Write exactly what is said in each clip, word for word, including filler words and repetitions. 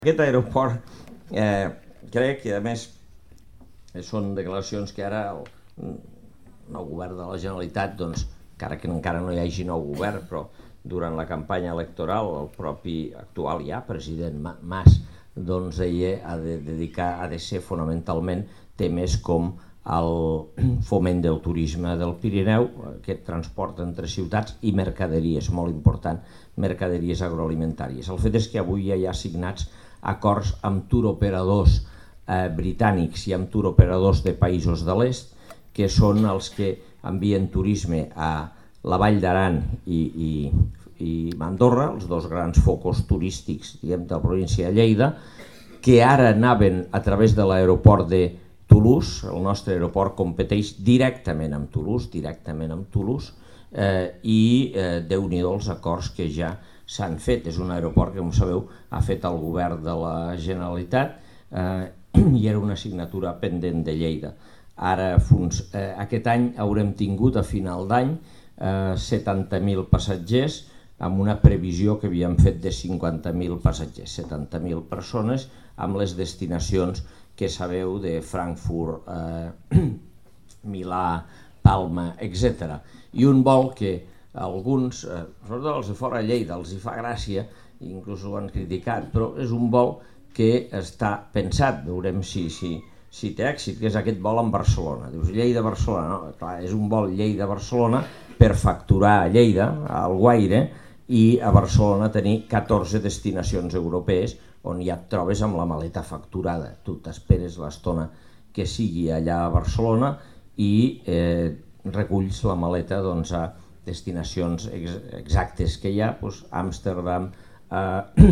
Aquest aeroport, eh, crec que a més són declaracions que ara el nou govern de la Generalitat, doncs, encara que encara no hi hagi nou govern, però durant la campanya electoral el propi actual ja president Mas doncs deia ha de dedicar, ha de ser fonamentalment temes com el foment del turisme del Pirineu, aquest transport entre ciutats i mercaderies, molt important, mercaderies agroalimentàries. El fet és que avui ja hi ha signats acords amb turoperadors eh, britànics i amb turoperadors de països de l'est, que són els que envien turisme a la Vall d'Aran i, i, i Andorra, els dos grans focus turístics diguem, de la província de Lleida, que ara anaven a través de l'aeroport de Toulouse. El nostre aeroport competeix directament amb Toulouse, directament amb Toulouse, eh, i eh, Déu-n'hi-do els acords que ja s'han fet. És un aeroport que, com sabeu, ha fet el govern de la Generalitat eh, i era una assignatura pendent de Lleida. Ara, fins, eh, aquest any haurem tingut a final d'any eh, setanta mil passatgers amb una previsió que havíem fet de cinquanta mil passatgers, setanta mil persones amb les destinacions que sabeu de Frankfurt, eh, Milà, Palma, etcètera. I un vol que alguns, eh, sobretot els de fora de Lleida, els hi fa gràcia, inclús ho han criticat, però és un vol que està pensat, veurem si, si, si té èxit, que és aquest vol en Barcelona. Dius Lleida-Barcelona, no? Clar, és un vol Lleida-Barcelona per facturar a Lleida, a Alguaire, i a Barcelona tenir catorze destinacions europees on ja et trobes amb la maleta facturada. Tu t'esperes l'estona que sigui allà a Barcelona i eh, reculls la maleta doncs, a destinacions ex exactes que hi ha, doncs, Amsterdam, eh,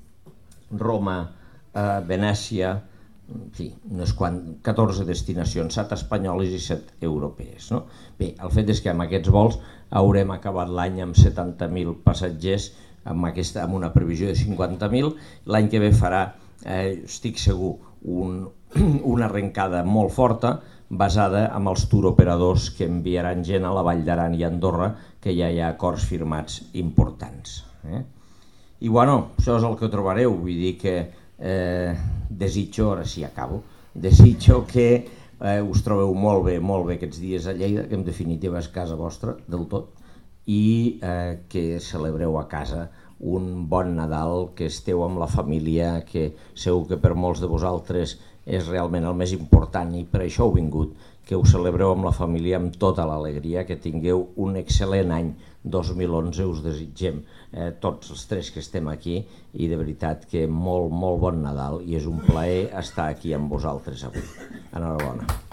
Roma, eh, Venècia, en fi, unes catorze destinacions, set espanyoles i set europees. No? Bé, el fet és que amb aquests vols haurem acabat l'any amb setanta mil passatgers, amb, aquesta, amb una previsió de cinquanta mil. L'any que ve farà, eh, estic segur, un, una arrencada molt forta, basada en els turoperadors que enviaran gent a la Vall d'Aran i Andorra, que ja hi ha acords firmats importants. Eh? I bueno, això és el que trobareu, vull dir que eh, desitjo, ara sí acabo, desitjo que eh, us trobeu molt bé, molt bé aquests dies a Lleida, que en definitiva és casa vostra del tot, i eh, que celebreu a casa un bon Nadal, que esteu amb la família, que segur que per molts de vosaltres és realment el més important i per això heu vingut, que ho celebreu amb la família amb tota l'alegria, que tingueu un excel·lent any dos mil onze, us desitgem eh, tots els tres que estem aquí i de veritat que molt, molt bon Nadal i és un plaer estar aquí amb vosaltres avui. Enhorabona.